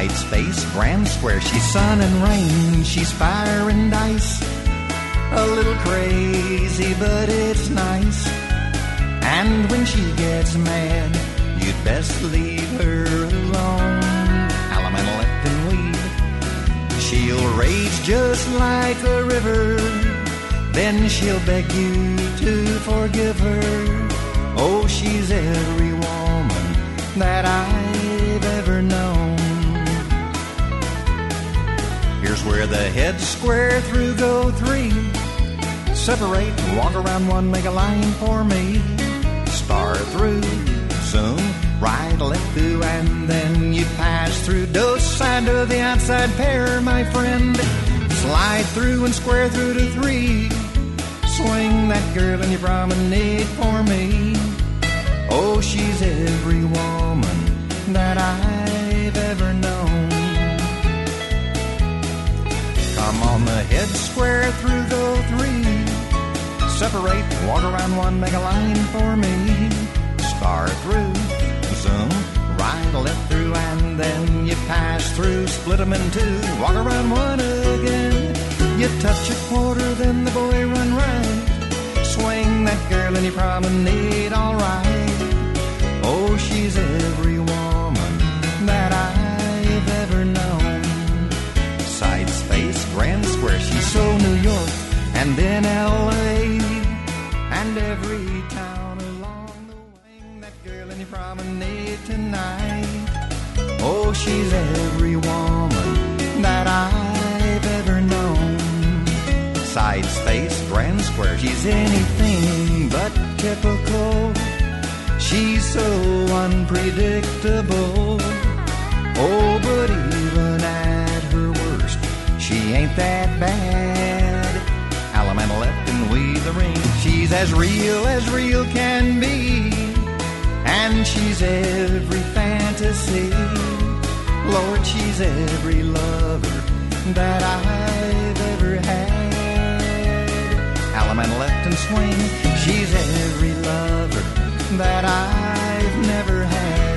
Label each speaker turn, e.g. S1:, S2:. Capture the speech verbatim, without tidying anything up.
S1: Side, space, grand, square. She's sun and rain, she's fire and ice. A little crazy, but it's nice. And when she gets mad, you'd best leave her alone. Elemental left and weed. She'll rage just like a river. Then she'll beg you to forgive her. Oh, she's every woman that I've ever known. Here's where the heads square through go three. Separate, walk around one, make a line for me. Star through, zoom, right, left through, and then you pass through. Dose side to the outside pair, my friend. Slide through and square through to three. Swing that girl and you promenade for me. Oh, she's every woman that I've ever known. Come on, the head square through go three. Separate, walk around one, make a line for me. Star through, zoom, right, left through, and then you pass through. Split them in two, walk around one again. You touch a quarter, then the boy run right. Swing that girl and you promenade all right. Oh, she's every woman that I've ever known. Side, space, grand, square. She's so New York and then L A and every town along the way. That girl and you promenade tonight. Oh, she's every woman that I've ever known. Side, space, grand, square. She's anything but typical. She's so unpredictable. Oh, but even at her worst, she ain't that bad. Elemental left and we the ring. She's as real as real can be. And she's every fantasy. Lord, she's every lover that I've ever had. Elemental left and swing. She's every lover that I've never had.